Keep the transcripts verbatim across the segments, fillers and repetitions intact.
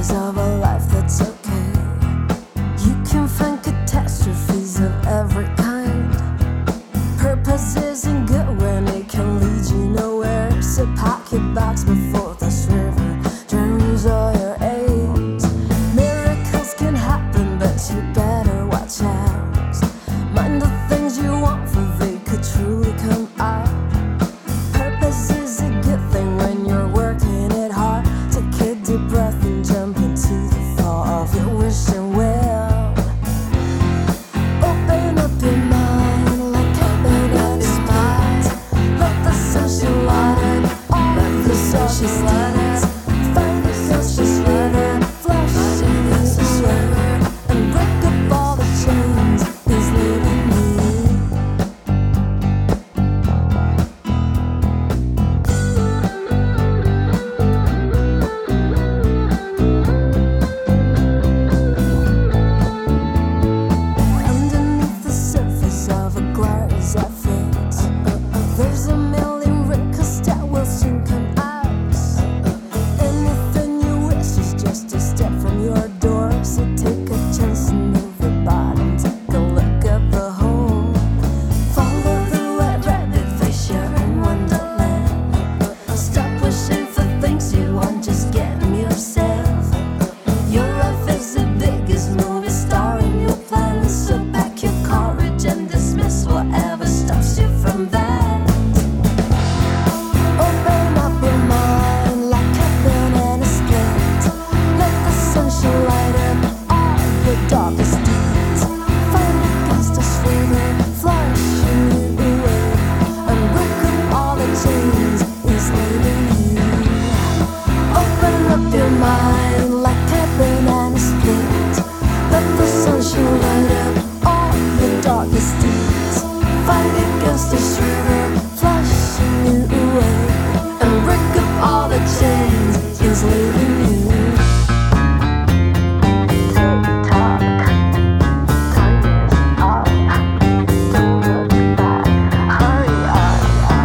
glimpses of a life that's okay. You can find catastrophes of every kind. Purpose isn't good when it can lead you nowhere. So pack your bags before this river drowns all your aims. Miracles can happen, but you better watch out. Mind the things you want, for they could truly come out. Purpose is a good thing when you're working it hard. Take a deep breath and jump into the fall of your wishing well. Open up your mind like a banana spot. Let the sunshine light up all the social steeds. Find the sunshine river, flush in the river, and break up all the chains he's leaving you. Underneath the surface of a glorious effort, there's a million wrinkles that will soon come out. Anything you wish is just a step from your door. So take a chance and move your bottom. Take a look at the whole. Follow the white rabbit, face your own wonderland. Stop wishing for things you want, just get them yourself. Your life is the biggest movie star in your plan. So pack your courage and dismiss whatever stops you from that. Open up your mind like a banana split. Let the sunshine light up all your darkest deeds. Find against the river, flushing you away, and break up all the chains he's leaving you. Open up your mind like a banana split. Let the sunshine light up all your darkest deeds. Fight against this river, flushing you away, and break up all the chains he's leaving you. Tick-tock, time is up. Don't look back, hurry up.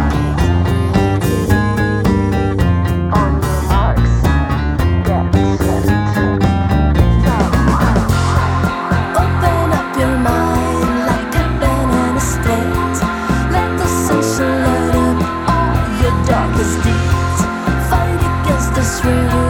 On your marks, get set, go. Open up your mind like a banana split. Let the sunshine light up all your darkest deeds. Fight against this river,